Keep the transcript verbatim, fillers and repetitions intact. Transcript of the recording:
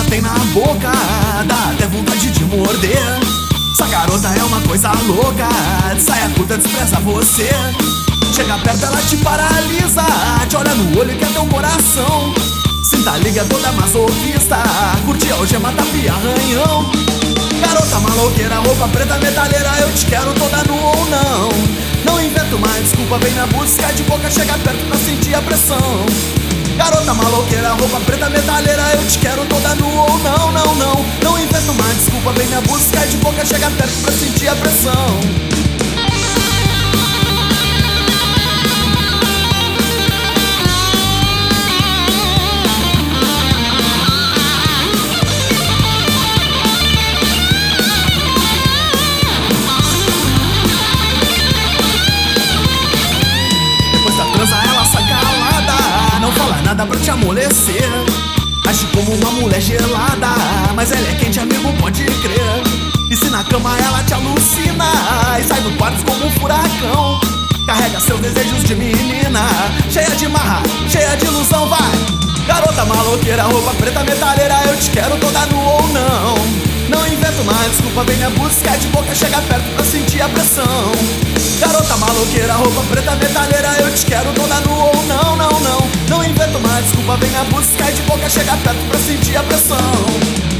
tem na boca, dá até vontade de morder. Essa garota é uma coisa louca, de saia curta despreza você. Chega perto, ela te paralisa, te olha no olho e quer teu coração. Sinta a liga toda masoquista, curte a algema, tapa e arranhão. Garota maloqueira, roupa preta metaleira, eu te quero toda nua ou não. Não invento mais desculpa, vem na busca de boca, chega perto pra sentir a pressão. Garota maloqueira, roupa preta metaleira, eu te quero toda nua ou não, não, não. Não invento mais desculpa, vem na busca de boca, chega perto pra sentir a pressão. Nada pra te amolecer, age como uma mulher gelada, mas ela é quente, amigo, pode crer. E se na cama ela te alucina e sai do quarto como um furacão, carrega seus desejos de menina, cheia de marra, cheia de ilusão, vai. Garota maloqueira, roupa preta metaleira, eu te quero toda nua ou não. Não invento mais desculpa, vem me buscar de boca, chega perto pra sentir a pressão. Garota maloqueira, roupa preta metaleira, eu te quero toda nua ou não, não, não. Não invento mais desculpa, vem me buscar de boca, chega perto pra sentir a pressão.